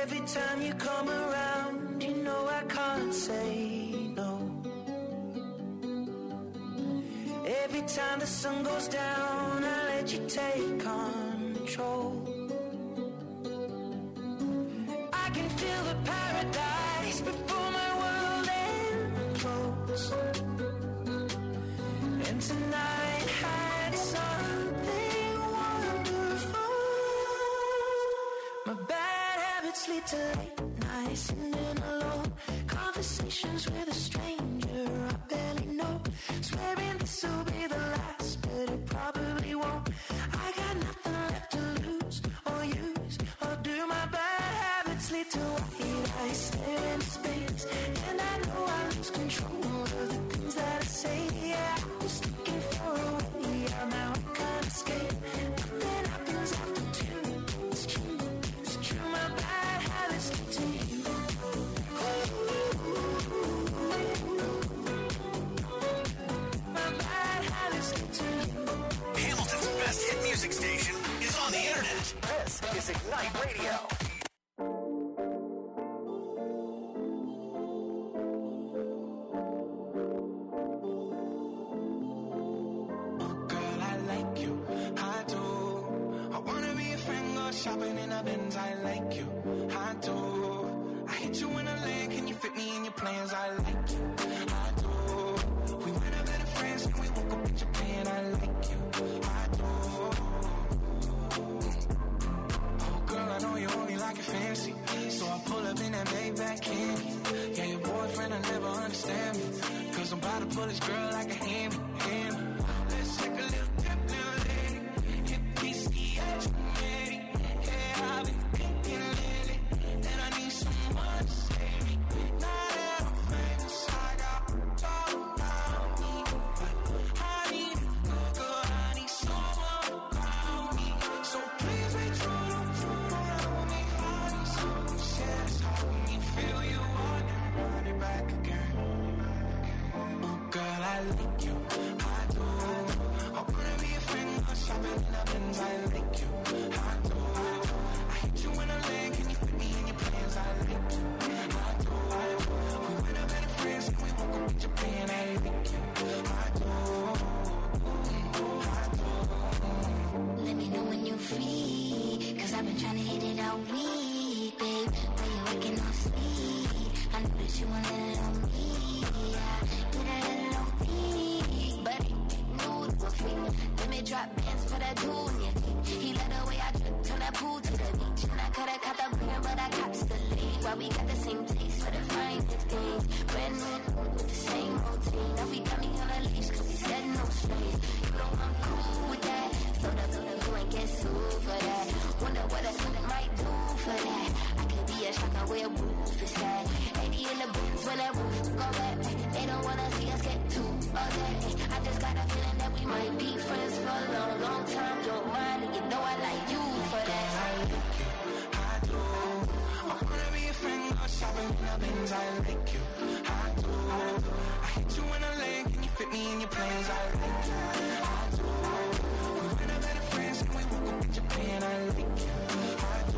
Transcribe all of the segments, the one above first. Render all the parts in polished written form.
Every time you come around, you know I can't say no. Every time the sun goes down, I let you take control. I can feel the paradise before my world implodes. And tonight had something wonderful. My bad habits lead to late nights, sitting alone. Conversations with a stranger I barely know. Swearing this will be the last, but it probably won't. I got nothing left to lose or use or do. My bad habits lead to white eyes staring into space, and I know I lose control of the things that I say. Yeah, I was looking for a way out, now I can't escape. Nothing happens after two. It's true, it's true. My bad habits lead to you. My bad habits lead to you. Hamilton's best hit music station is on the internet. This is Ignite Radio. Shopping in a Benz, I like you, I do. I hit you in a lane, can you fit me in your plans? I like you, I do. We went out better friends and we woke up in Japan, I like you, I do. Oh girl, I know you only like it fancy, so I pull up in that Maybach candy. Yeah, your boyfriend will never understand me, cause I'm about to pull this girl like a hammy. Let's take a little trip, little lady, hit piece the edge. I've been thinking lately that I need someone to save me. Now that I'm famous, I got all around me, but I need a good, I need someone around me. So please be true, don't jump around me. I need someone to share this heart with me. Feel you want and run it back again. Oh girl, I like you, I do. I wanna be a friend, I'm shopping in a Benz, I like you, I do. You in a lane, can you fit me in your plans? I like you, I do. We went out better friends and we woke up in Japan. I like you, I do, I do. Let me know when you're free, cause I've been trying to hit it all week, babe. Why you working on sleep? I know that you want it on me. Yeah, get a little on me, but it new to a freak. Let me drop bands for that dude in your teeth. He let the way I drip, turn that pool to the beach. Coulda caught the bringer, but I cops the lead. Why we got the same taste for the finest things. Brand new with the same routine. Now we got me on a leash, cause we said no strings. You know I'm cool with that. So the who ain't get sued for that. Wonder what a student might do for that. I could be a shocker where a roof is at. 80 in the bins when that roof go back. They don't wanna see us get too upset. I just got a feeling that we might be friends for a long, long time. Don't mind, and you know I like you for that. Shopping in a Benz, I like you, I do. I hit you in a lane, can you fit me in your plans? I like you, I do. We went out better friends and we woke up in Japan. I like you, I do,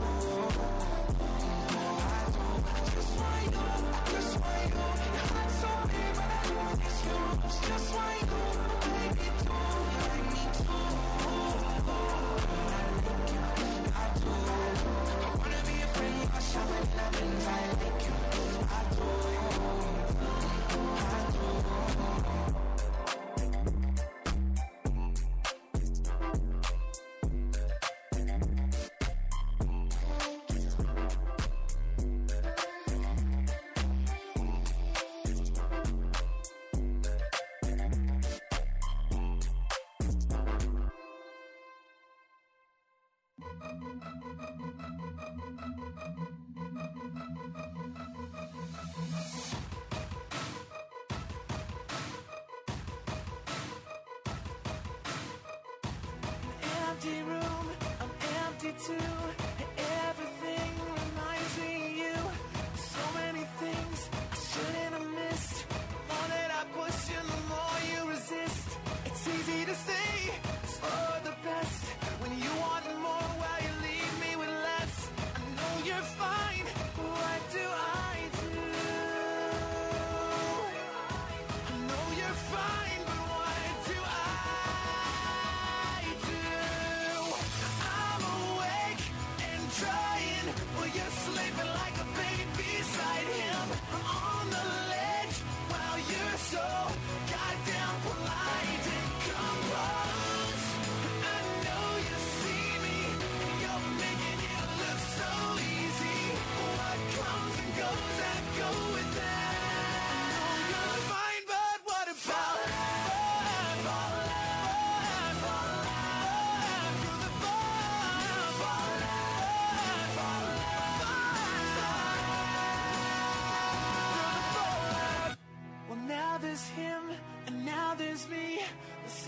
I do. I just want you, I just want you. Your heart's so big, but I know it's yours. Just want you, baby, too, like me too. I like you, I do. I wanna be a friend, I'm shopping in a Benz, I like you.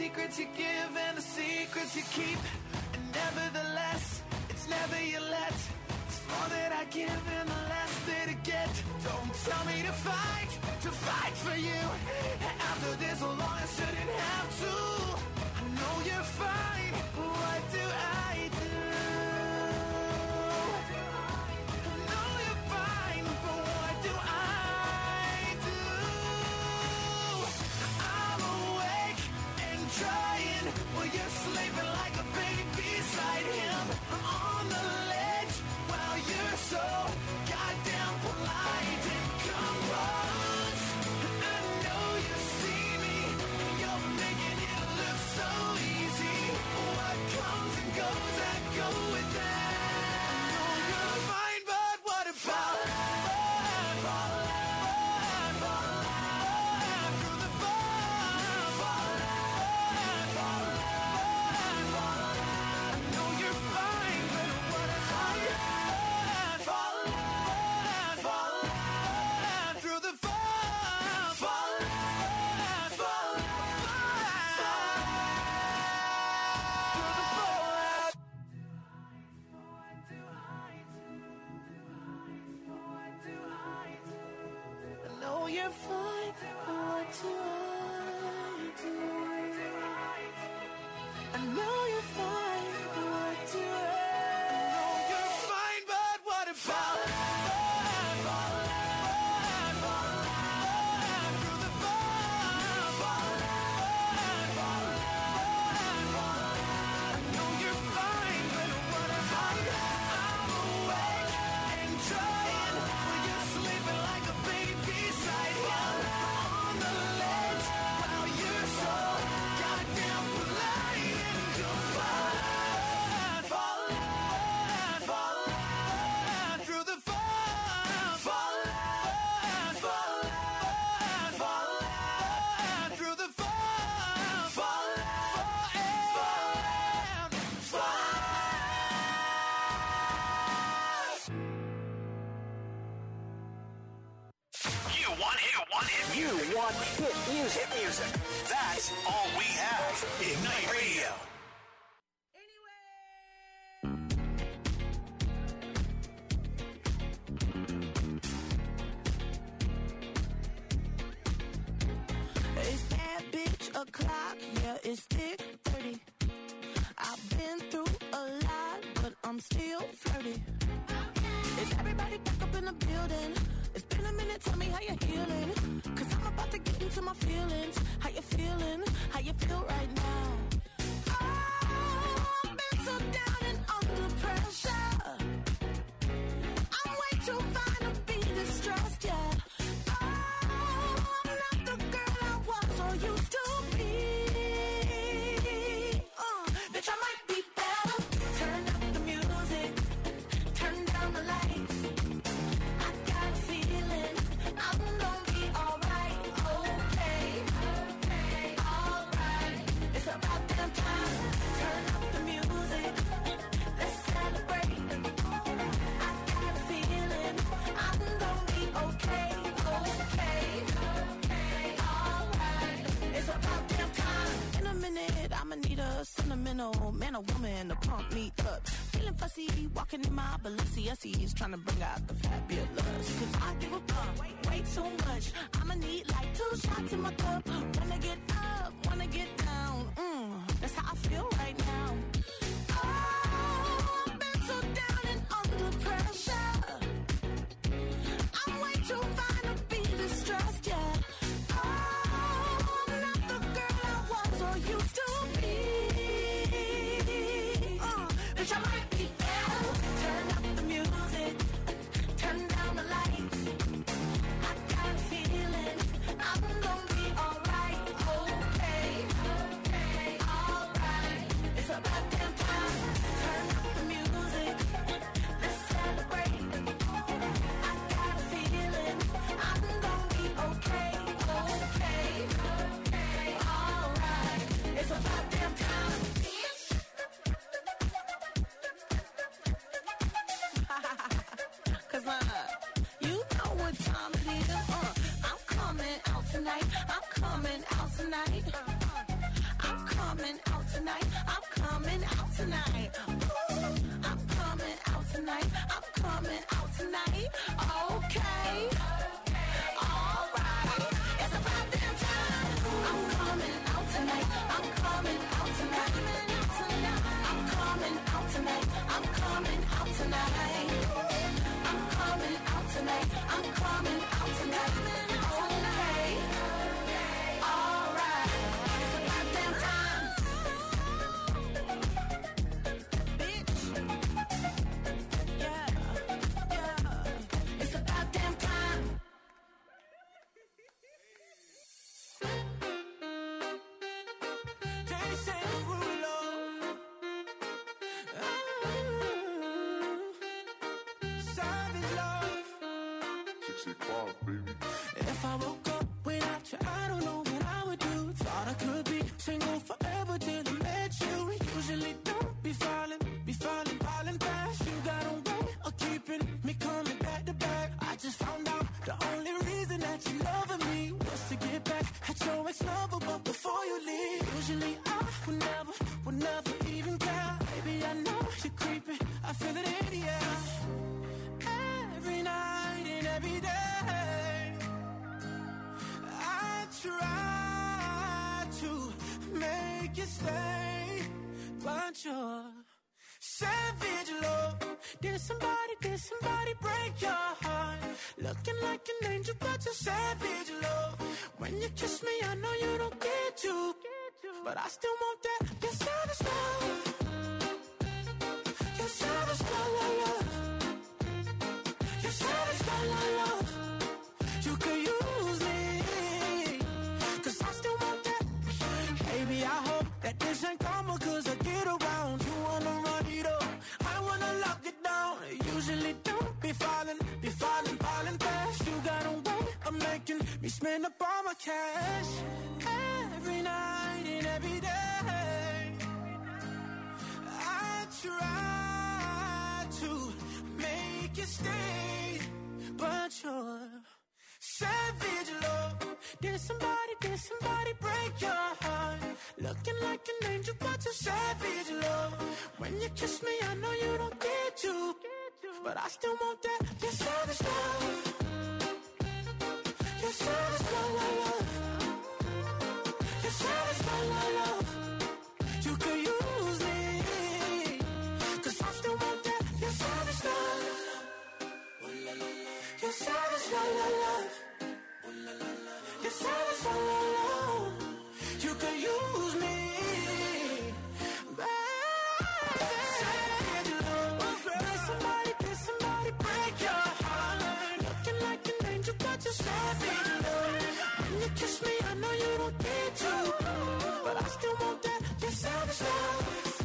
secrets you give and the secrets you keep. And nevertheless, it's never you let. It's more that I give and the less that I get. Don't tell me to fight for you. After this long, I shouldn't have to. I know you're fine, but what do I do? I know you're fine, but what do I do? I'm awake and trying while you're sleeping like a baby beside him. I'm on the ledge while you're so goddamn polite and composed. I know you see me, you're making it look so easy. What comes and goes, I go with that. I know you're fine, but what about through the I know you're fine, but what about through the I know you're fine, but what do I do? I know you're fine, but what do I know you're fine, but what about through the I know you're fine, but what about I'm awake and trying when you're sleeping like a baby beside him. On the ledge while you're so goddamn polite and confined. Through the through the You want hit music. That's all we have. Ignite Radio. It's bad bitch o'clock, yeah, it's thick 30. I've been through a lot, but I'm still flirty. Is everybody back up in the building? It's been a minute, tell me how you're healing. Cause I'm about to get into my feelings. How you feeling? How you feel right now? Oh, I've been so down and under pressure. I'm way too fine to be distressed, yeah. Oh, I'm not the girl I was or used to be. Bitch, I might be better. Turn up the music. Turn down the lights. I got a feeling I'm gonna be alright. Okay, alright. It's about damn time. Turn up the music. Let's celebrate. I got a feeling I'm gonna be okay, alright. It's about damn time. In a minute, I'ma need a sentimental man or woman to pump me up. Feeling fussy, walking in my Balenciennes, trying to bring out the fabulous. Cause I give a fuck way too much. I'ma need like 2 shots in my cup. Wanna get up, wanna get down. That's how I feel right now. Oh, I've been so down and under pressure. I'm way too fine to be distressed, yeah. Oh, I'm not the girl I was or used to be. Bitch, I might be better. Turn up the music. Turn down the lights. I got a feeling I'm gonna be alright. Okay, alright. It's about damn time. Turn up the music. Let's celebrate. I got a feeling I'm gonna be okay, alright. It's about damn time. Cause you know what time it is. I'm coming out tonight. I'm coming out tonight. I'm coming tonight. I'm coming out tonight. Ooh, I'm coming out tonight. I'm coming out tonight. Okay. Alright. It's about damn time. I'm coming out tonight. I'm coming out tonight. I'm coming out tonight. I'm coming out tonight. I'm coming out tonight. I'm coming out tonight. Okay. Alright. It's about damn time. Bitch. Yeah. Yeah. It's about damn time. Jason Derulo. Savage love. 65, baby. If I woke up without you, I don't know what I would do. Thought I could be single forever till I met you. Usually don't be falling fast. You got a way of keeping me coming back to back. I just found out the only reason that you loving me was to get back at your ex-lover, but before you leave, usually I would never even care. Baby, I know you're creeping, I feel it in the air. Every night and every day, I try to make you stay, but you're savage love. Did somebody break your heart? Looking like an angel, but you're savage love. When you kiss me, I know you don't get to, but I still want that. You're savage love. You're savage love. You're savage love. You could use me, 'cause I still want that. Baby, I hope that this ain't karma, 'cause I get around. You wanna run it up, I wanna lock it down. Usually don't be falling fast. You got a way of making me spend up all my cash. Every night and every day, I try to make you stay, but you're savage love. Did somebody break your heart? Looking like an angel, but you're savage love. When you kiss me, I know you don't get to, but I still want that. You're savage love. You're savage love. You're savage love. You could use me, 'cause I still want that. You're savage love. You're savage love. You're savage love. You could use me, baby. Savage love. Did somebody break your heart? Looking like an angel, but you're savage love. When you kiss me, I know you don't get to, but I still want that. You're savage love.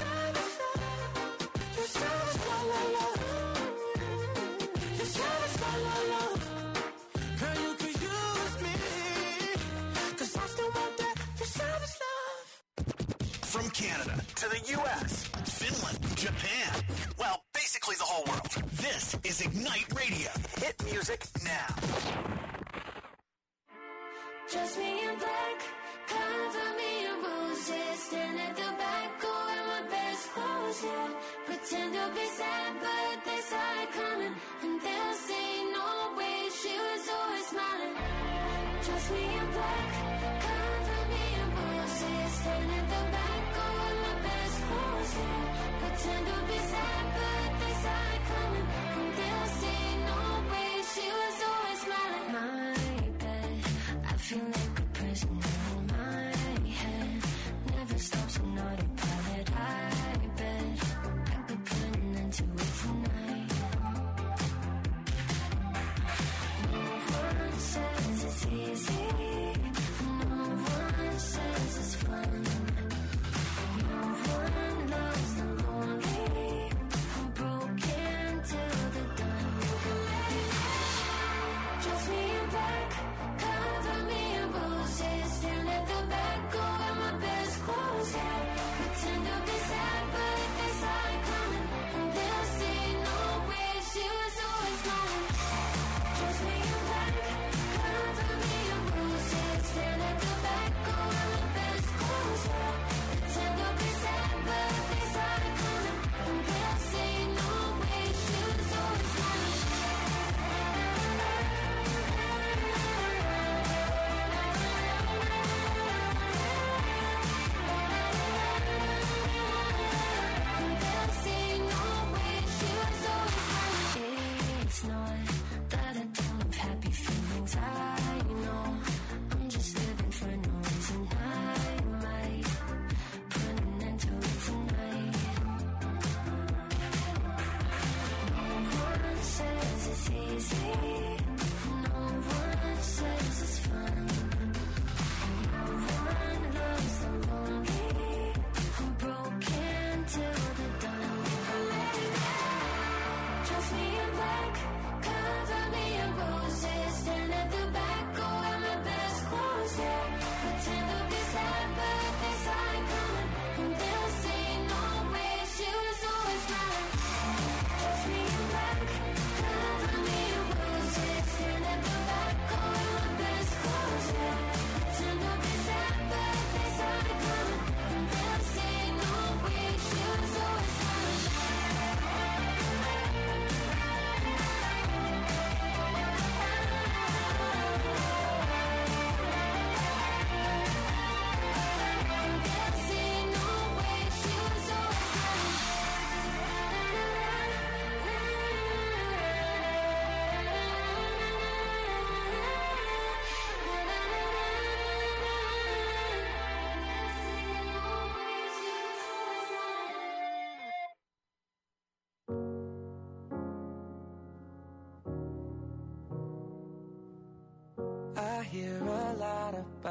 You're savage love. You're savage love. Girl, you could use me, 'cause I still want that. You're savage love. From Canada to the U.S., Finland, Japan, well, basically the whole world. This is Ignite Radio. Hit music now. Just me in black, cover me in roses. Stand at the back, go in my best clothes, yeah. Pretend to be sad, but they saw it coming, and they'll say no way, she was always smiling. Just me in black, cover me in roses. Stand at the back, go in my best clothes, yeah. Pretend to be sad, but they saw it coming, and they'll say no way, she was always smiling. My bed, I feel like a prisoner in my head. Never stops a naughty pilot. I bet I could put an end to it tonight. No one says it's easy. No one says it's fun. No one loves the lonely. I'm broken till the dawn. Just me in black, cover me in roses. Stand at the back, go in my best clothes, yeah. Pretend to be sad, but they saw it coming, and they'll say no way, she was always smiling. Just me in black, cover me in roses. Stand at the back, go in my best clothes, yeah. Pretend to be sad,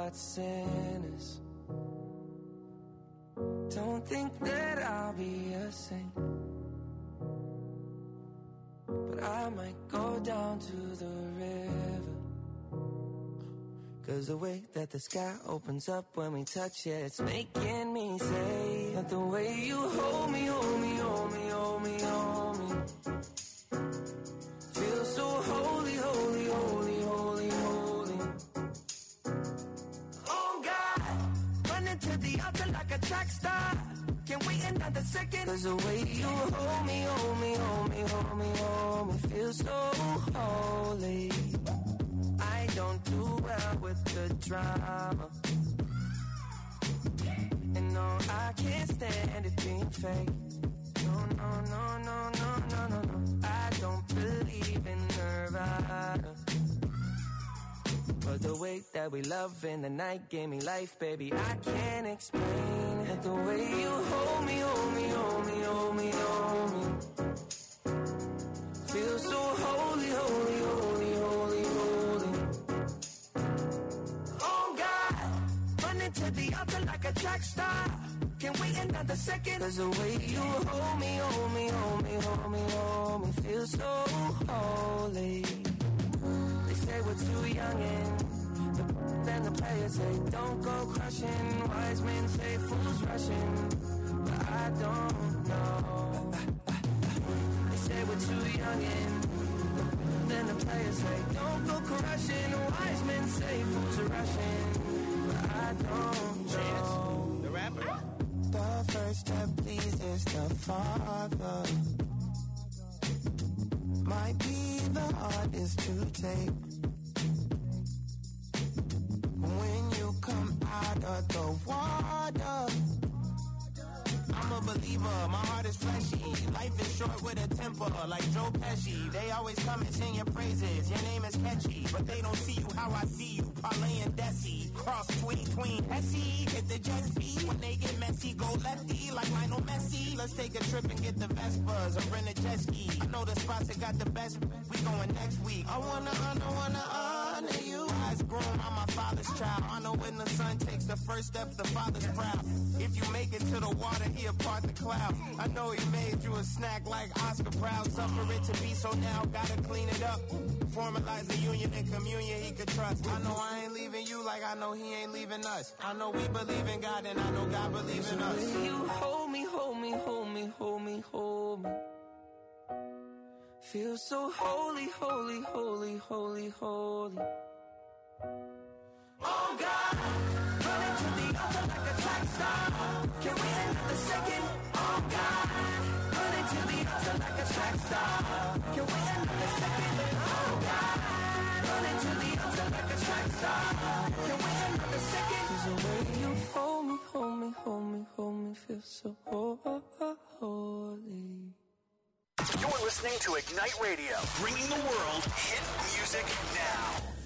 about sinners. Don't think that I'll be a saint, but I might go down to the river. 'Cause the way that the sky opens up when we touch it, it's making me say that the way you hold me, hold me, hold me, hold me, hold me, feel so holy, holy, holy, holy, holy. Oh God, running to the altar like a track star. Can we another second? 'Cause the way you hold me, hold me, hold me, hold me, hold me, feel so holy. I don't do well with the drama, and no, I can't stand it being fake. No, no, no, no, no, no, no, no. I don't believe in Nirvana, but the way that we love in the night gave me life, baby. I can't explain it. The way you hold me, hold me, hold me, hold me, hold me, feel so holy, holy, holy, holy, holy. Oh God, running to the altar like a track star. Can wait another second? 'Cause the way you hold me, hold me, hold me, hold me, hold me, feel so holy. They say we're too young and then the players say don't go crushing. Wise men say fools rushing, but I don't know. They say we're too young and then the players say don't go crushing. Wise men say fools are rushing, but I don't know. The rapper? The first that pleases the Father might be the hardest to take. When you come out of the water, I'm a believer, my heart is fleshy. Life is short with a temper, like Joe Pesci. They always come and sing your praises, your name is catchy, but they don't see you how I see you. Parlay and Desi, cross tween, Hesse, hit the jet ski. When they get messy, go lefty, like Lionel Messi. Let's take a trip and get the Vespas, or rent a jet ski. I know the spots that got the best, we going next week. I wanna honor you. Eyes grown, I'm my father's child. I know when the son takes the first step, the father's proud. If you make it to the water, he'll part the clouds. I know he made you a snack like Oscar Proud. Suffer it to be so now, gotta clean it up. Formalize the union and communion he could trust. I know I ain't leaving you like I know he ain't leaving us. I know we believe in God and I know God believes in us. You hold me, hold me, hold me, hold me, hold me, feel so holy, holy, holy, holy, holy. Oh God, running to the altar like a track star. Can we another second? Oh God, running to the altar like a track star. Can we another second? Oh God, running to the altar like a track star. Can we another second? 'Cause the way you hold me, hold me, hold me, hold me, feel so holy. You're listening to Ignite Radio, bringing the world hit music now.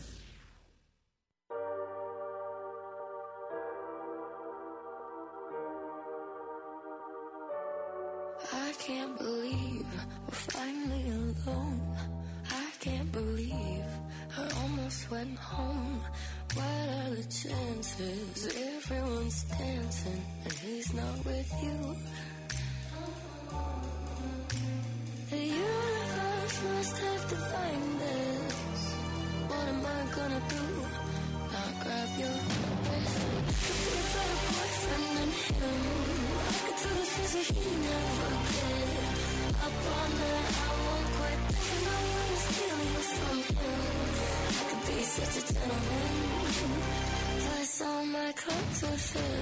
I can't believe we're finally alone. I can't believe I almost went home. What are the chances? Everyone's dancing and he's not with you. The universe must have defined this. What am I gonna do? I'll grab your wrist. You're a better boyfriend than him. I could do the things that he never did. Up on that, I won't quit thinking I'm gonna steal you from him. I could be such a gentleman. Plus all my clothes would fit.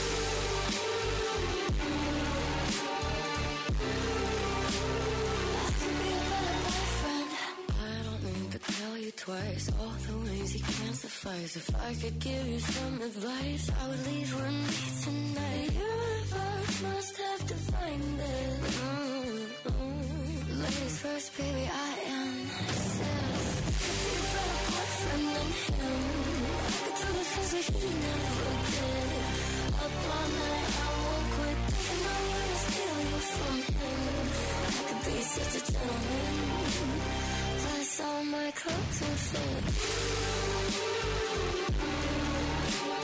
Tell you twice, all the ways you can't suffice. If I could give you some advice, I would leave with me tonight. The universe must have defined it. Ladies first, baby, I am obsessed. You're a better boyfriend than him. I could do the things that he never did. Up all night, I won't quit thinking I'm gonna steal you from him. I could be such a gentleman. Plus all my clothes will fit.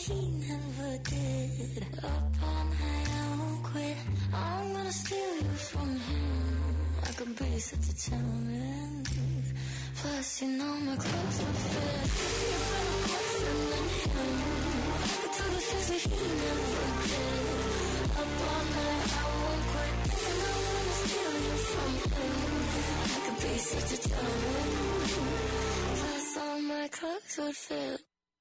he never did. Up all night, I won't quit. I'm gonna steal you from him. I could be such a gentleman. Plus, you know my clothes would fit. You're better person than him. I could do the things that he never did. Up all night, I won't quit. And I'm gonna steal you from him. I could be such a gentleman. Plus, all my clothes would fit.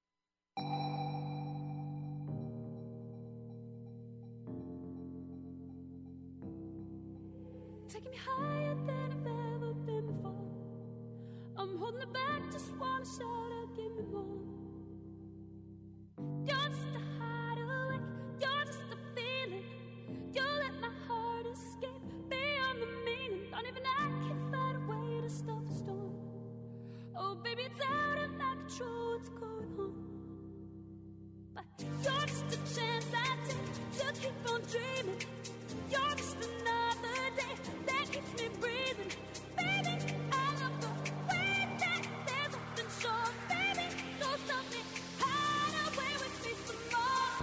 Taking me higher than I've ever been before. I'm holding it back, just wanna shout out, give me more. You're just a hideaway, you're just a feeling. You let my heart escape beyond the meaning. Don't even I can find a way to stop the storm. Oh baby, it's out of my control, what's going on? But you're just a chance I take to keep on dreaming. You're just another day that keeps me breathing. Baby, I love the way that there's nothing short. Baby, go stop me, hide away with me some more.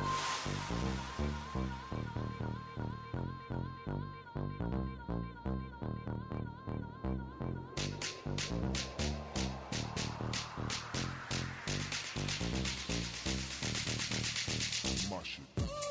My shit.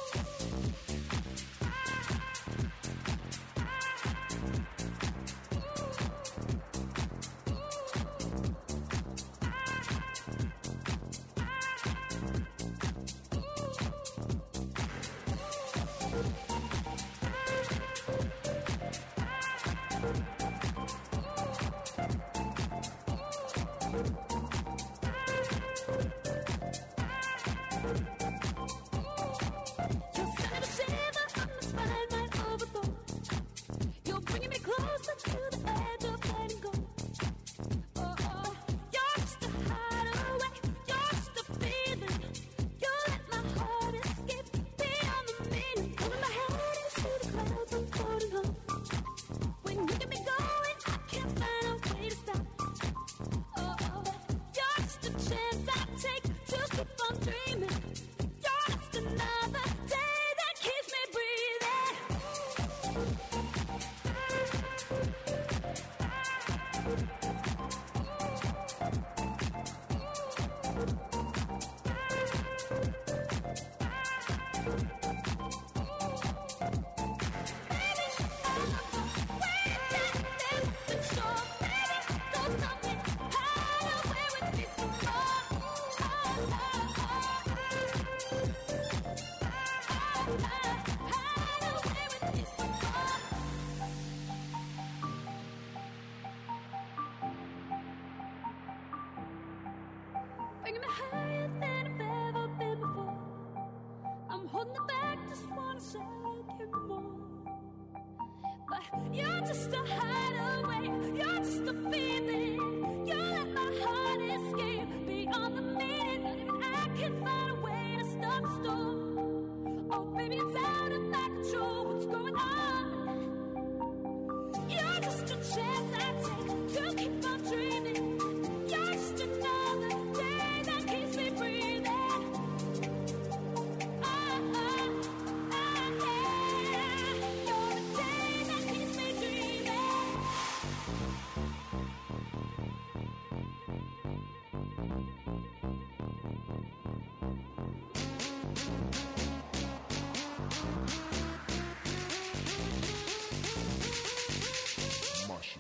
Bringing me higher than I've ever been before. I'm holding it back, just wanna shout, give me more. But you're just a hideaway, you're just a feeling. You let my heart escape beyond the meaning. Not even I can find a way to stop the storm. Oh baby, it's out of my control, what's going on? You're just a chance I take to keep on dreaming. You're just another day that keeps me breathing. Yeah. You're the day that keeps me dreaming. My shit.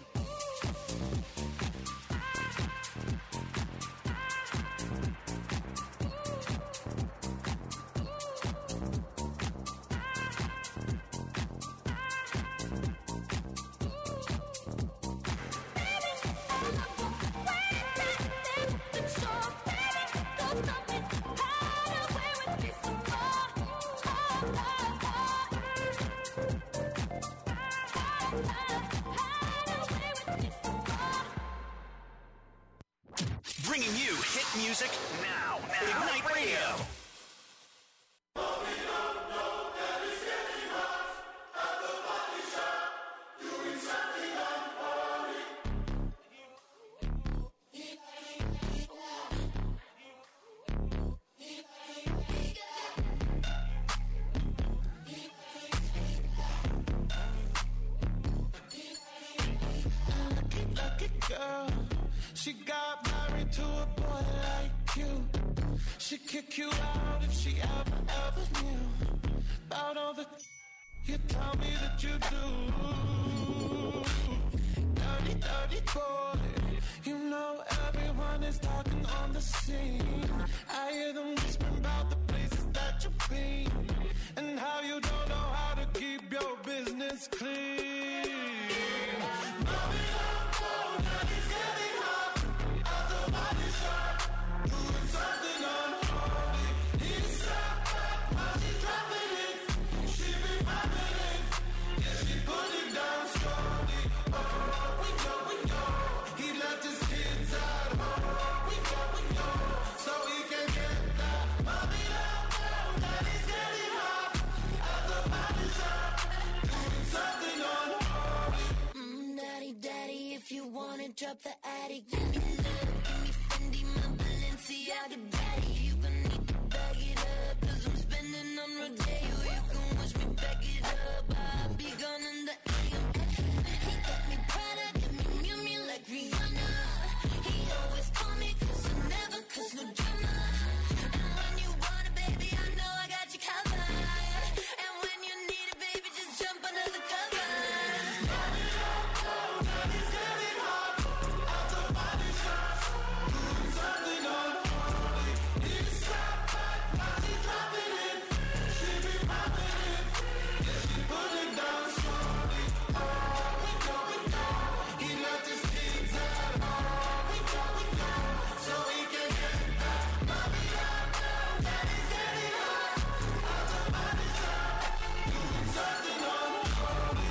Bringing you hit music now. Ignite Radio. girl. She got married to a boy like you. She'd kick you out if she ever knew about all the you tell me that you do. Dirty, dirty boy. You know everyone is talking on the scene. I hear them whispering about the places that you've been and how you don't know how to keep your business clean. Mommy, don't go, daddy's getting hot. Out the body shop, doing something unholy. He's sat back while she's dropping it. She be popping it, yeah, she put it down slowly. Oh, we know. He left his kids at home. We know, so he can get that. Mommy, don't go, daddy's getting hot. At the body shop, doing something unholy. Daddy, if you wanna drop the attic, give me love, give me Fendi, my Balenciaga daddy. You gon' need to bag it up, 'cause I'm spending on Rodeo. You can wish me back it up, I'll be gone in the AM. He got me Prada, got me Miu Miu like Rihanna. He always call me 'cause I never cause no drama. And when you want it, baby, I know I got you covered. And when you need it, baby, just jump under the covers. Daddy's getting hot. At the body shop, doing something unholy. He's sat back while she's dropping it. She be popping it, yeah, she put it down slowly. Oh, we know. He left his kids at home. We know, so he can get that. Mommy, don't go, daddy's getting hot. At the body shop, doing something unholy.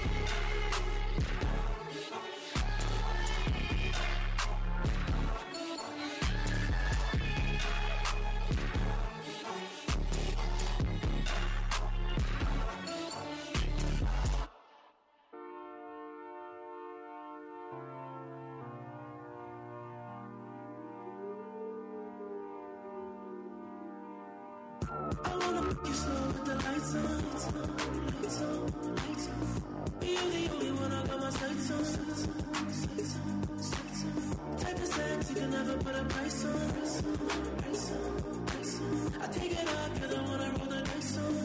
I wanna make you slow with the lights on. You're the only one I got my sights on. Type of sex you can never put a price on. I take it off, you're the one I roll the dice on.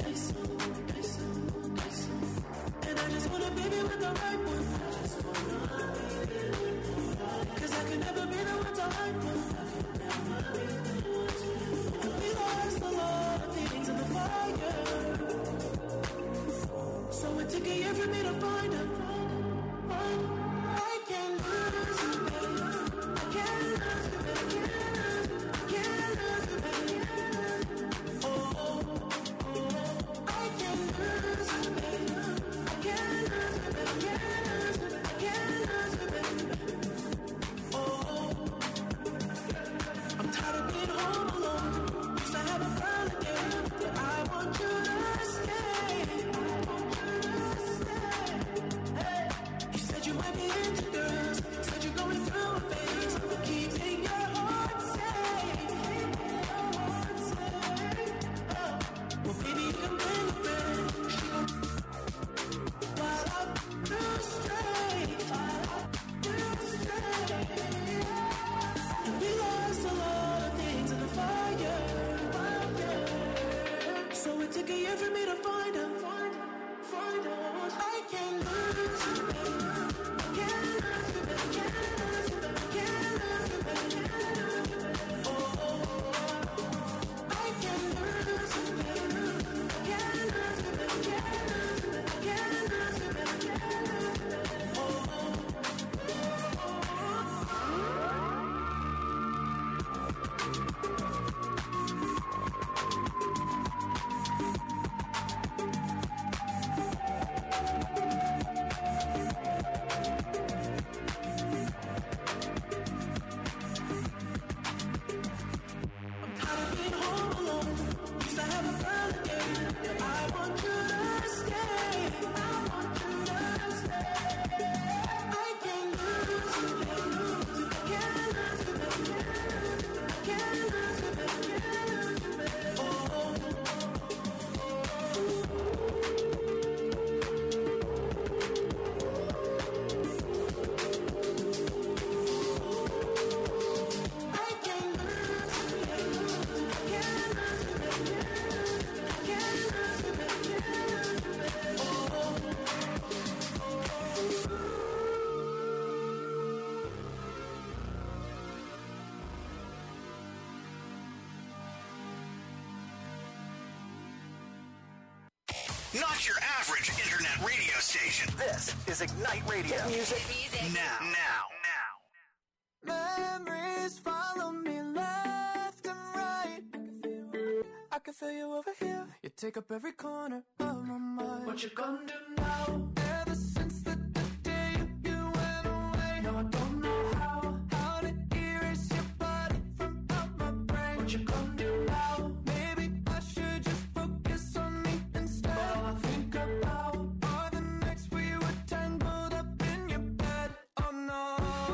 And I just want a baby with the right one. 'Cause I can never be the one to hype one. And we lost a lot of feelings in the fire. So it took a year for me to find her. I can't lose you, baby. I can't lose you, baby. I can't lose you, baby. Oh. I can't lose you, baby. I can't lose you, baby. I can't lose you, baby. Oh. Not your average internet radio station. This is Ignite Radio. Music now. Memories follow me left and right. I can feel you over here. You take up every corner of my mind. What you gonna do now? Ever since the day you went away, no, I don't know how to erase your body from out my brain. What you gonna do now? Maybe I should just focus on me instead. All I think about are the nights we were tangled up in your bed. Oh no.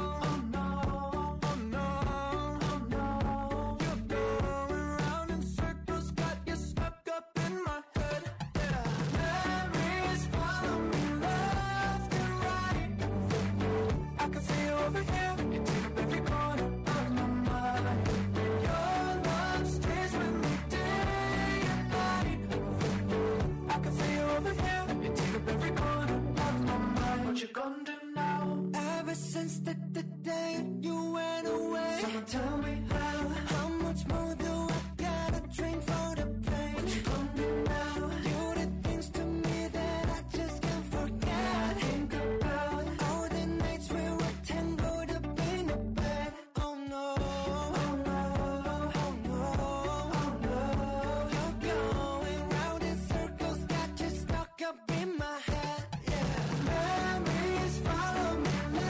Since the day you went away, someone tell me how much more do I gotta drink for the pain? What you gonna do now? You did things to me that I just can't forget. I think about all the nights we were tangled up in the bed. Oh no, oh no, oh no, oh no. You're going round in circles, got you stuck up in my head. Yeah, memories follow me.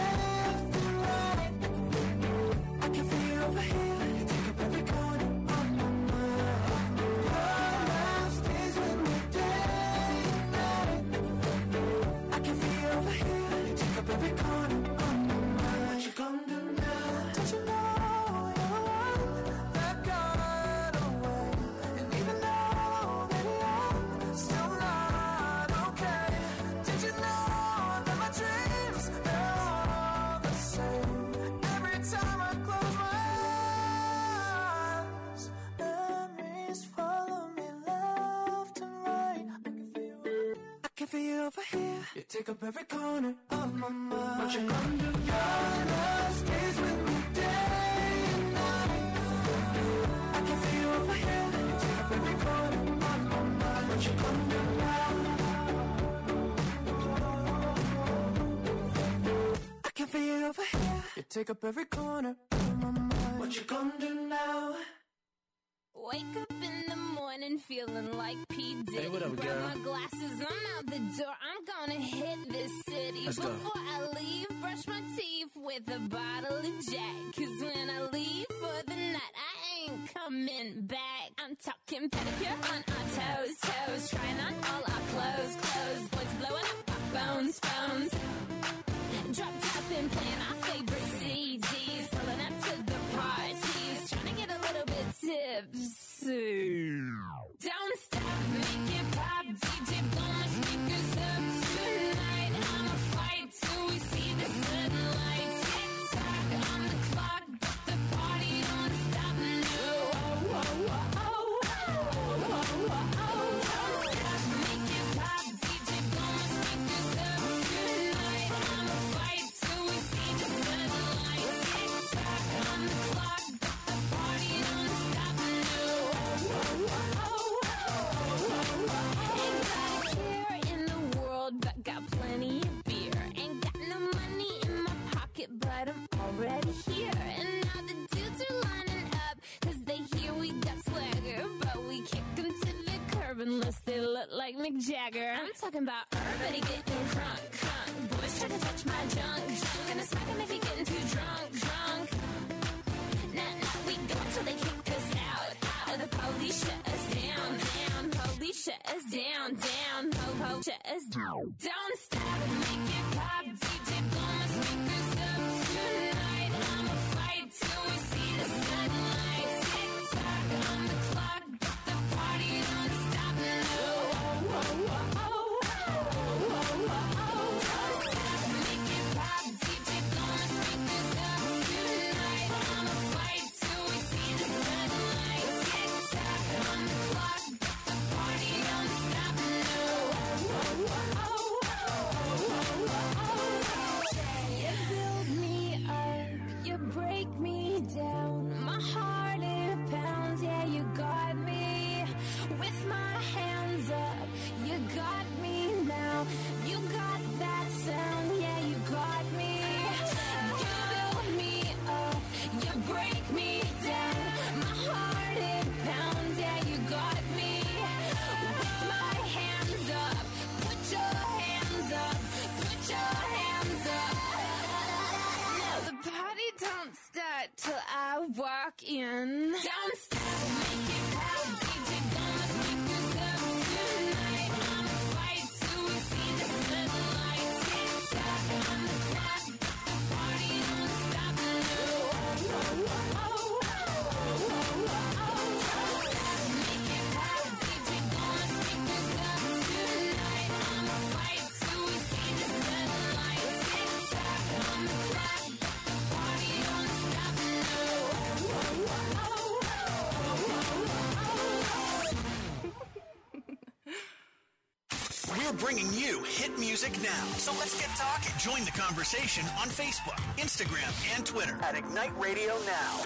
Over here, you take up every corner of my mind. Your love stays with me day and night. I can feel you over here, you take up every corner of my mind. What you gonna do now? Did you know your love that got away? And even though, baby, I'm still not okay. Did you know that my dreams, they're all the same? Every time I close my I can feel you over here. You take up every corner of my mind. What you gonna do? Your love stays with me day and night. I can feel you over here. You take up every corner of my mind. What you gonna do now? I can feel you over here. You take up every corner of my mind. What you gonna do now? Wake up in the morning feeling like P. Diddy. Hey, what up, girl? Grab my glasses, I'm out the door. I'm gonna hit this city. Let's go. Before I leave, brush my teeth with a bottle of Jack. Cause when I leave for the night, I ain't coming back. I'm talking pedicure on our toes, trying on all our clothes. Boys blowing up our phones. Drop top and playing our favorite CDs. Pulling up to the parties, trying to get a little bit tipsy. Don't stop, make it pop, DJ blow my speakers up tonight. I'ma fight till we see the sunlight. Tick-tock on the clock, but the party don't stop, no. Don't stop, make it pop, DJ blow my speakers up tonight. I'ma fight till we see the sunlight. Tick-tock on the clock, but the party don't stop, no. Ain't got a care in the world, but got plenty of beer. Ain't got no money in my pocket, but I'm already here. And now the dudes are lining up, cause they hear we got swagger. But we kick them to the curb unless they look like Mick Jagger. I'm talking about everybody getting crunk. Boys try to touch my junk. Gonna smack him if he getting too drunk. Nah, we go till they kick us out. The police shut us down. Police shut us down. Shut us down. Don't stop, make it pop, DJ blow my speakers up tonight. I'ma fight till we see the sunlight. Tick-tock on the clock, but the party don't stop, no. Don't stop, make it pop, DJ blow my speakers up tonight. I'ma fight till we see the sunlight. Tick-tock on the clock, but the party don't stop, no. rockin'. Don't stop, make it loud. DJ gonna speak this up tonight. I'ma fight till we see the sunlight. Tick tock on the clock, the party don't stop. Make it loud. DJ gonna speak this up tonight. I'ma fight till we see the sunlight. Tick tock on the clock, the party don't stop. We're bringing you hit music now. So let's get talking. Join the conversation on Facebook, Instagram, and Twitter At Ignite Radio Now.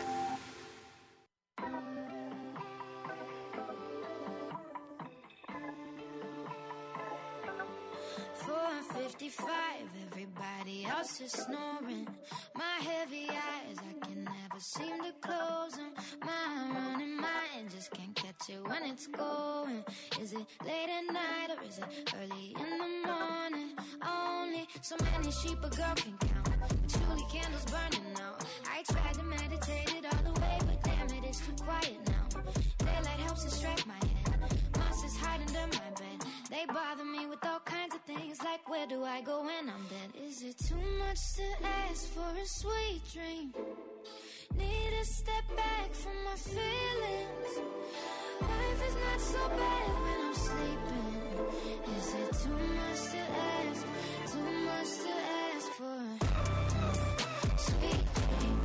4:55, everybody else is snoring. My heavy eyes, I can never seem to close them. My running mind just can't catch it when it's going. Is it late at night or is it early in the morning? Only so many sheep a girl can count, but surely candles burning out. I tried to meditate it all away, but damn it, it's too quiet now. Daylight helps distract my head. Monsters hide under my bed. They bother me with all kinds of things, like where do I go when I'm dead? Is it too much to ask for a sweet dream? Need to step back from my feelings. Life is not so bad when I'm sleeping. Is it too much to ask? Too much to ask for a sweet dream?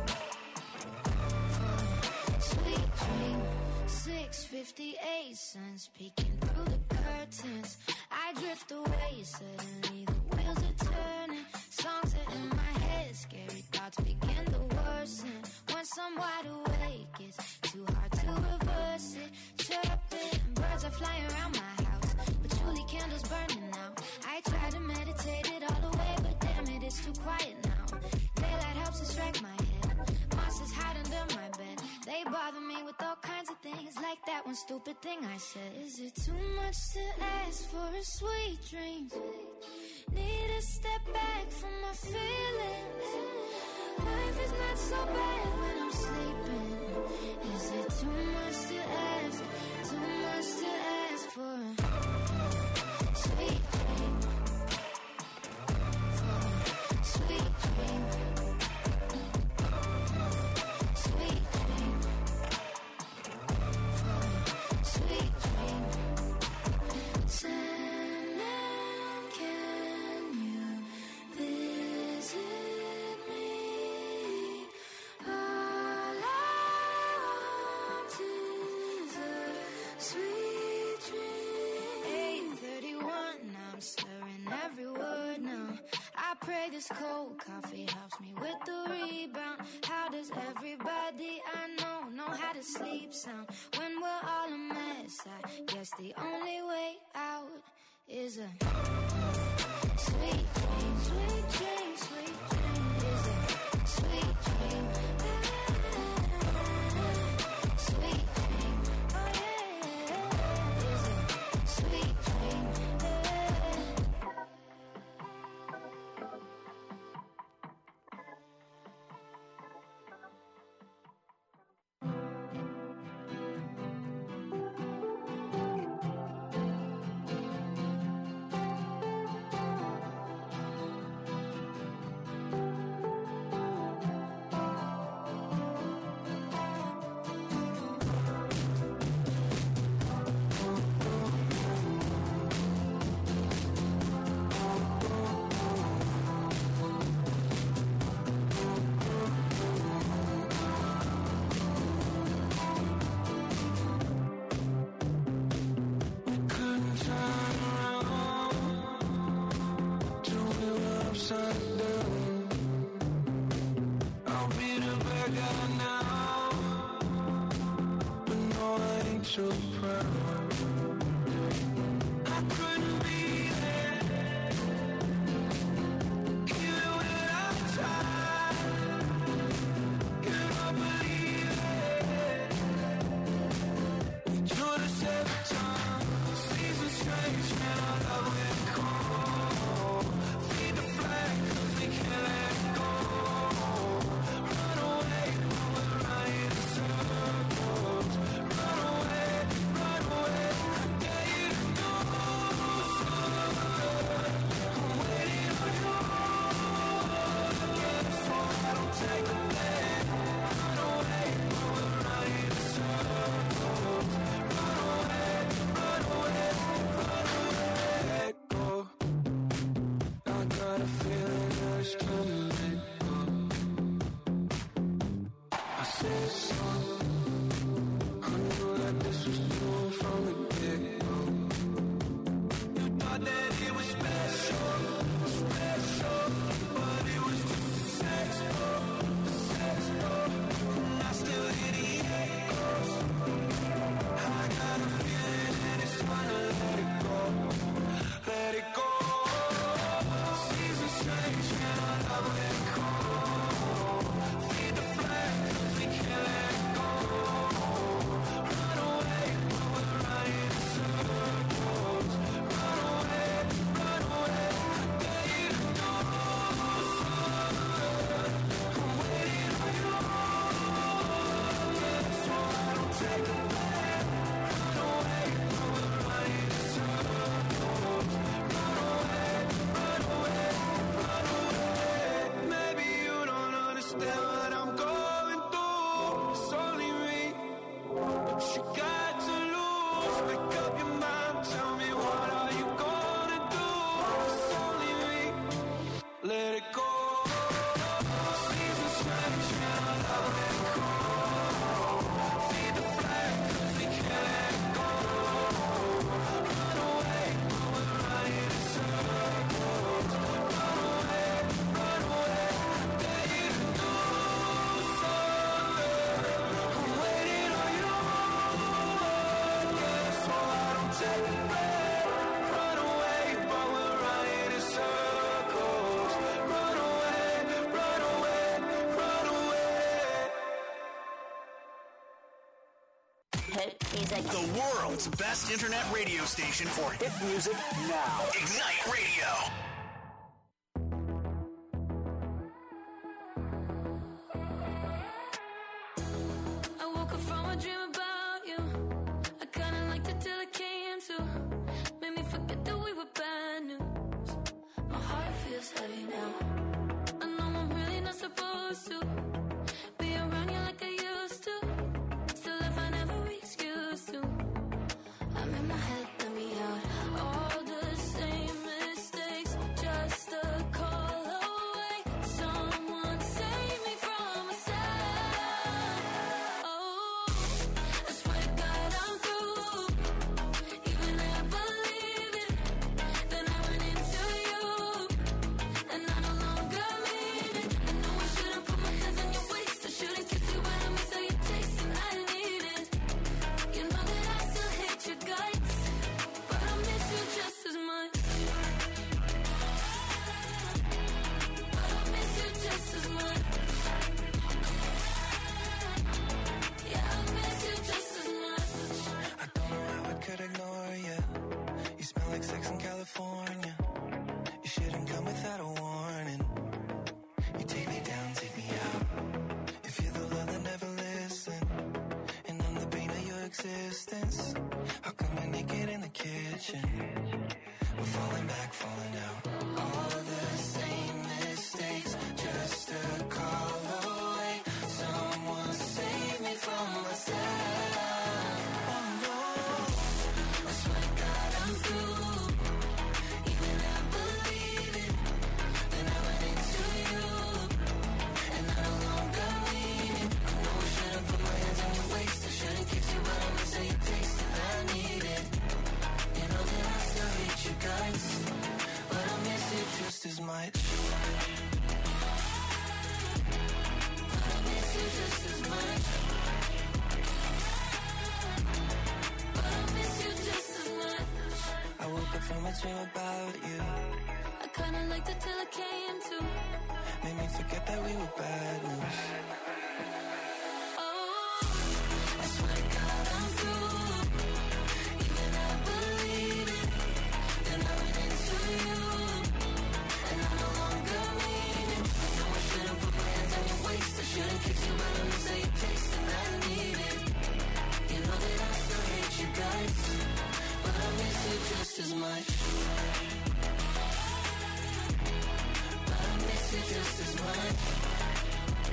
For a sweet dream. 6:58, sun's peeking through the curtains. I drift away, suddenly the wheels are turning. Songs are in my head, scary thoughts begin to worsen. Once I'm wide awake, it's too hard to reverse it. Chirping, birds are flying around my house, but truly candles burning out. I try to meditate it all away, but damn it, it's too quiet now. Daylight helps distract my head. Monsters hide under my bed. They bother me with all kinds of things, like that one stupid thing I said. Is it too much to ask for a sweet dream? Need to step back from my feelings. Life is not so bad when I'm sleeping. Is it too much to ask? Too much to ask for a sweet dream? For a sweet dream. Sweet dream. For a sweet dream. Sandman, can you visit me? All I want is a sweet dream. 8:31, I'm slurring every word now. I pray this cold coffee helps me with the rebound. How does everybody I know how to sleep sound when we're all a mess? I guess the only way out is a sweet dream, sweet dream, sweet dream. Is a sweet dream, sweet dream. Oh yeah, is a sweet dream. So proud. I couldn't be there, even when I tried. You don't believe it. We do this every time. Seasons change, man, I love it cold. Feed the flag, 'cause we can't let go. Run away, but we're right. say so. I knew that this was new from the get-go. You thought that it was special, special, but it was just a sex doll, and I still hear the echoes. I got a feeling that it's time to let it go, let it go. Seasons change, and I love it cold. Feed the flag, 'cause we can't let go. Run away, but we're running in circles. Run away, run away. I dare you to know, I'm waiting on you. Yeah, so I don't take it back. Run away, but we're running in circles. Run away, run away, run away. Maybe you don't understand what I'm going through. It's only me, but you got to lose. Make up your mind, tell me what are you gonna do? It's only me, let it go. Seasons change, and I love it cold. Feed the flag, 'cause we can't let go. Run away, but we're running in circles. Run away, run away. I dare you to do something. I'm waiting on you. Yeah, so I don't take it back. Run away, but we're running in circles. Run away, run away, run away. Hit music. The world's best internet radio station for Hit music now. Ignite Radio. I woke up from a dream about you. I kinda liked it till it came to. Made me forget that we were bad news. My heart feels heavy now. I know I'm really not supposed to be around you like I used to. Still I find every excuse to. I'm in my head, let me out. All the same mistakes, just a call away. Someone save me from myself. Oh, I swear to God I'm through. Even I believe it. Then I run into you, and I no longer mean it. I know I shouldn't put my hands on your waist. I shouldn't kiss you, but I miss how you taste, and I need it. You know that I still hate your guts, but I miss you just as much. But I miss you just as much. Yeah, I miss you just as much. I don't know how I could ignore you. You smell like sex in California. You shouldn't come without a warning. You take me down, take me out. If you're the love that never listen, and I'm the pain of your existence, how come we're naked in the kitchen? We're falling back, falling out. All the same mistakes, just a call away. Someone save me from myself. Oh no, I swear to God I'm through. Even I believe it. Then I run into you, and I no longer mean it. I know I shouldn't put my hands on your waist. I shouldn't kiss you, but I miss how you taste, and I need it. You know that I still hate your guts, but I miss you just as much. But I miss you just as much. But I miss you just as much. I woke up from a dream about you. I kinda liked it till it came to. Made me forget that we were bad news. Oh, I swear to God I'm through. Even I believe it. Then I ran into you, and I no longer mean it. I know I shouldn't put my hands on your waist. I shouldn't kiss you, but I miss how you taste, and I need it. You know that I still hate your guts, but I miss you just as much. But I miss you just as much.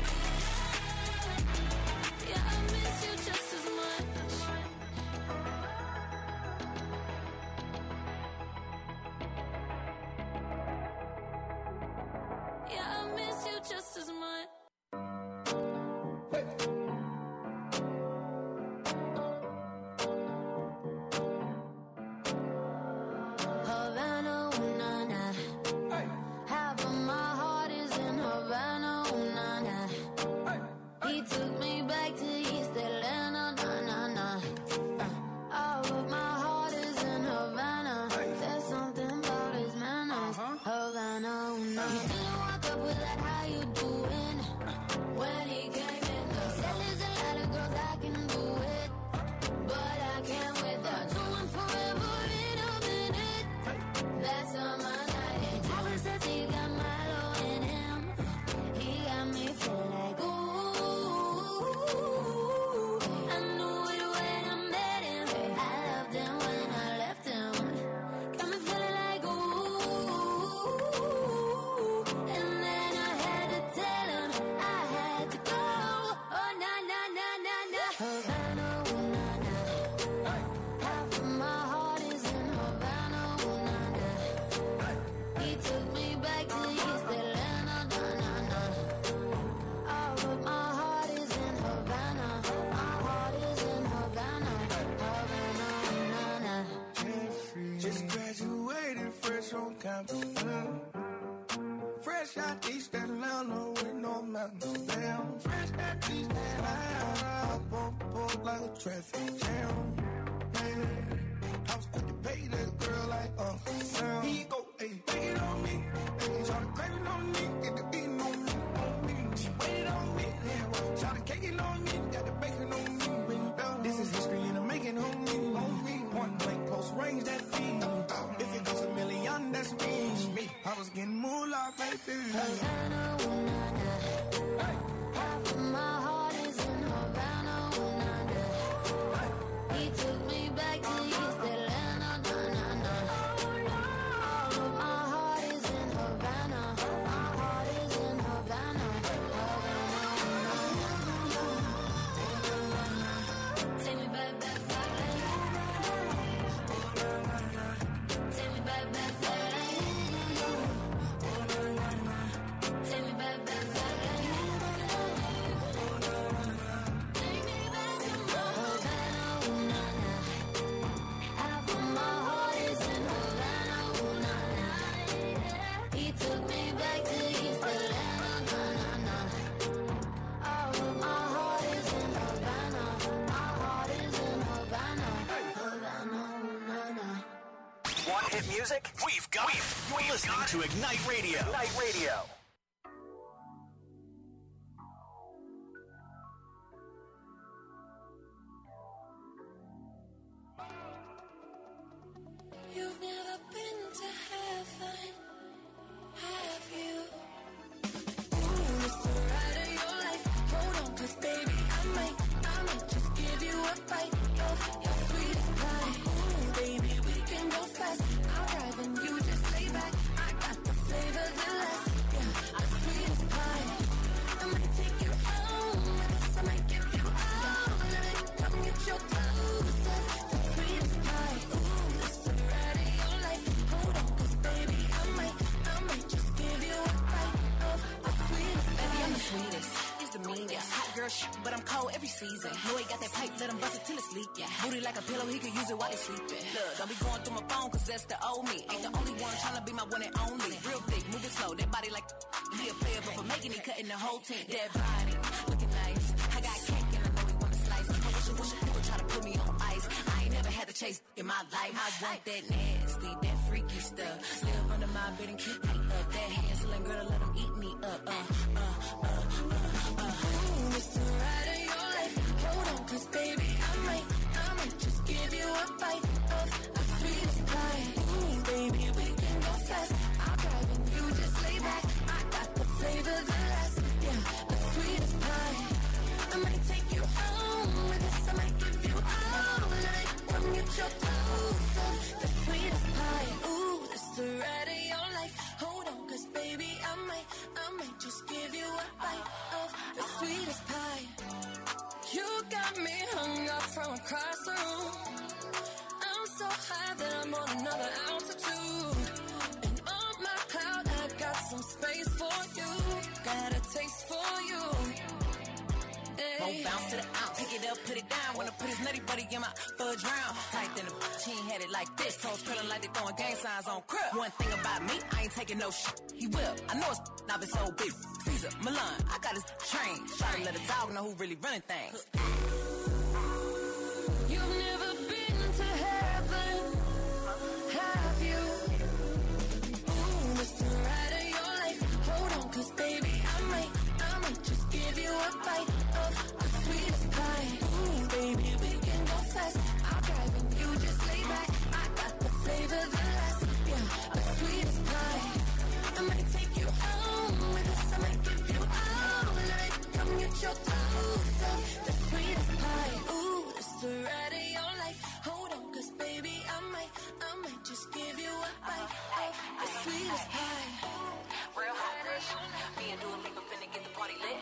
mountains. Fresh out East Atlanta with no mountains. Damn, fresh out East Atlanta. Up like a traffic jam. Man, I was quick to pay that girl like Uncle Sam. He go, hey, take it on me. Hey, try to crave it on me. Get the beating on me. She waited on me. Yeah, try to cake it on me. Got the bacon on me. This is history and I'm making on me. Point blank, close range, that feed. If it goes a million, that's me. I was getting moolah, baby. Havana, ooh, nah, nah. Half of my heart is in Havana, ooh, nah, nah. He took me back to East Atlanta, nah, nah, nah. All of my heart is in Havana. My heart is in Havana. Havana, take me back, back, back. Take me back, back, back. Take me back, back, back. Take me back to Havana, ooh, nah, nah. Half of my heart is in Havana, ooh, nah, nah. He took me back to East Atlanta, nah, nah, nah. All of my heart is in Havana. My heart is in Havana. Havana, ooh, nah, nah. Want hit music? We've got it. You're listening to Ignite Radio. Ignite Radio. You've never been to heaven, have you? Ooh, it's the ride of your life. Hold on, 'cause baby, I might just give you a bite of your sweetest pie. Ooh, baby, we can go fast. I'll drive and you just lay back. I got the flavor that lasts. Yeah, the sweetest pie. I might take you home with us. I might give you all of it. Come get your clothes off. The sweetest pie. Ooh, it's the ride of your life. Hold on, 'cause baby, I might just give you a bite of the sweetest pie. Baby, I'm the sweetest. It's the meanest. Hot girl shit, but I'm cold every season. Know he got that pipe, let him bust it till it's leak. Yeah. Booty like a pillow, he could use it while he's sleeping. Look, don't be going through my phone, 'cause that's the old me. Ain't the only one tryna be my one and only. Real thick, moving slow, that body like he a player, but for making it, cutting the whole team. That body, looking nice. I got cake and I know he wanna slice. I wish people try to put me on ice. I ain't never had to chase in my life. I want that nasty, that freaky stuff. Live under my bed and keep me up. That Hansel girl, let him eat me up. Ooh, it's the ride of your life. Hold on, 'cause baby, I might just give you a bite of the sweetest pie. Ooh, baby, we can go fast. I'll drive and you just lay back. I got the flavor that lasts. Yeah, the sweetest pie. I might take you home with us. I might give you all of it. Come get your clothes off. The sweetest pie. Ooh, it's the ride of your life. Hold on, 'cause baby, I might just give you a bite of the sweetest pie. You got me hung up from across the room. I'm so high that I'm on another altitude. And on my cloud, I got some space for you. Got a taste for you. Won't bounce to the ounce. Pick it up, put it down. Wanna put his nutty buddy in my fudge round. Tight than a she ain't had it like this. Toes curling like they throwing gang signs on crib. One thing about me, I ain't taking no shit. He will. I know it's not been so big. Caesar, Milan, I got his train. Try to let a dog know who really running things. You've never been to heaven, have you? Ooh, it's the ride of your life. Hold on, 'cause baby, I might just give you a bite of the sweetest pie. Ooh, baby, we can go fast. I'll drive and you just lay back. I got the flavor that lasts. Yeah, the sweetest pie. I might take you home with us. I might give you all of it. Come get your clothes off. The sweetest pie. Ooh, it's the ride of your life. Hold on, 'cause baby, I might just give you a bite of the sweetest pie. Real hot fresh. Me and Dua Lipa finna get the party lit.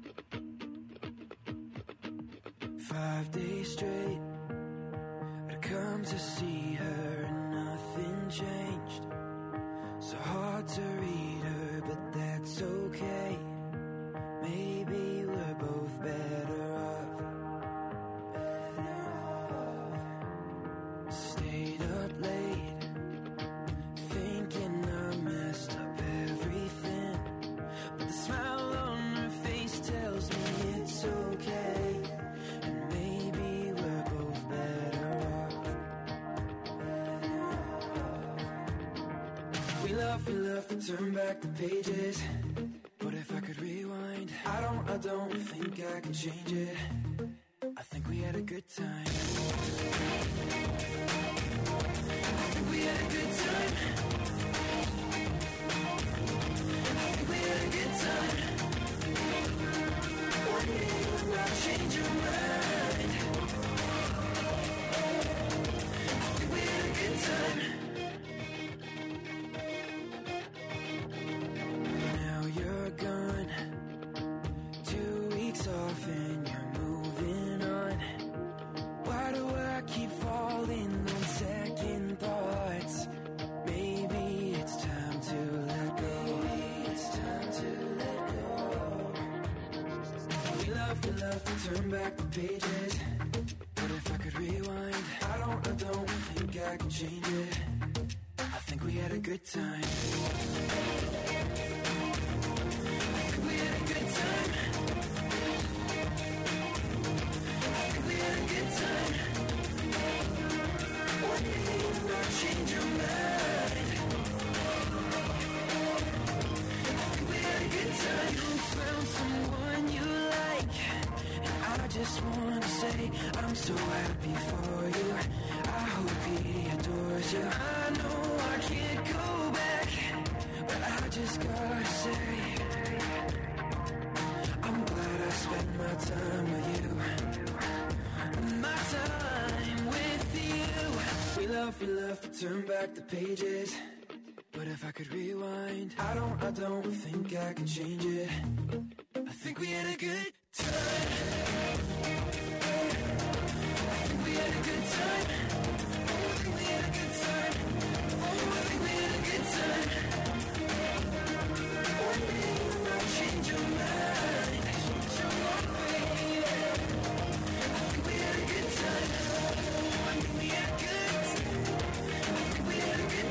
Five days straight, I'd come to see her and nothing changed. So hard to read her, but that's okay. Maybe we're both better off. Stayed up late, thinking I messed up everything. But the smile on her face tells me it's okay. And maybe we're both better off. We love to turn back the pages. But if I could rewind, I don't think I can change it. I think we had a good time. I think we had a good time. I think we had a good time. One day you might change your mind. I think we had a good time. Now you're gone, 2 weeks off and you're moving on. Why do I keep falling on second thoughts? Maybe it's time to let go. Maybe it's time to let go. We love to turn back the pages. But if I could rewind, I don't think I can change it. I think we had a good time. I think we had a good time. I think we had a good time. One day you might change your mind. I think we had a good time. You found someone you like, and I just want to say I'm so happy for you. I hope he adores you. I know I can't go back, but I just gotta say I'm glad I spent my time with you. My time with you. We love to turn back the pages. But if I could rewind, I don't think I can change it. I think we had a good time. I think we had a good time.